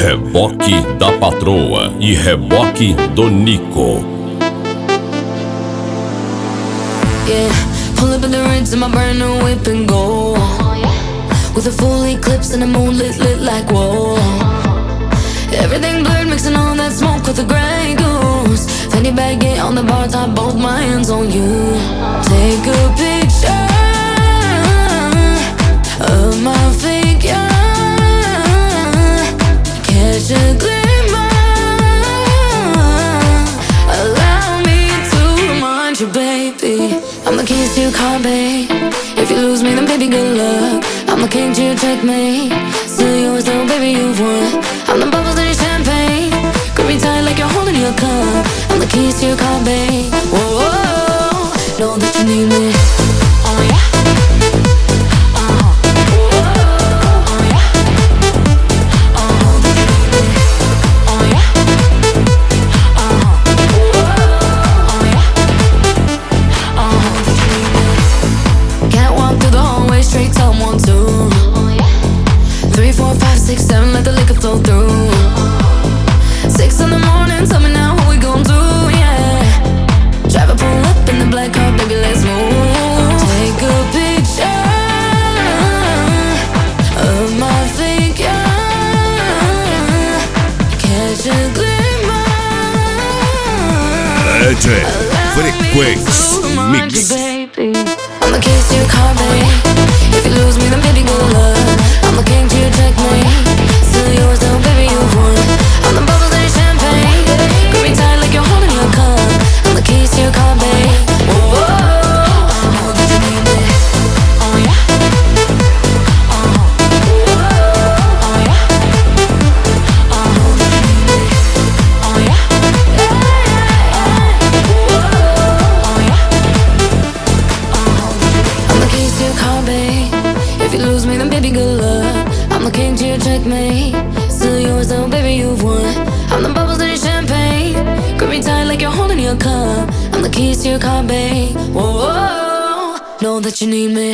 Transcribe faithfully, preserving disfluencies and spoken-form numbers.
Reboque da Patroa e reboque do Nico. Yeah, pull up in the rinse in my brand new whip and go. With a full eclipse and the moon lit, lit like whoa. Everything blurred, mixing all that smoke with the Grey Goose. Fanny baggy on the bar top, both my hands on you. Take a picture of my figure, catch a glimmer, allow me to remind you, baby, I'm the keys to your car, babe. If you lose me, then baby, good luck. I'm the king to your checkmate. Still yours though, baby, you've won. I'm the bubbles in your champagne. Grip me tight like you're holding your cup. I'm the keys to your car, babe. Whoa, whoa, know that you need me. Oh yeah. Six, seven, let the liquor flow through. Six in the morning, tell me now what we gon' do, yeah. Driver pull up in the black car, baby, let's move. Take a picture of my figure, catch a glimmer, D J Frequenz Mix. I'm the keys to your car, babe. If you lose me, then baby, good luck. I'm the king to your checkmate. Still yours though, baby, you've won. I'm the bubbles in your champagne. Grip me tight like you're holding your cup. I'm the keys to your car, babe. Whoa, whoa, know that you need me. Oh yeah. Uh-huh. Whoa, oh yeah. Uh-huh. Know that you need me. Oh yeah. Yeah, yeah, yeah. Whoa, oh yeah. Uh-huh. I'm the keys to your car, babe. If you lose me, then baby, good luck. I'm the king to your checkmate. Still yours though, baby, you've won. I'm the bubbles in your champagne. Grip me tight like you're holding your cup. I'm the keys to your car, babe. Whoa, whoa, know that you need me.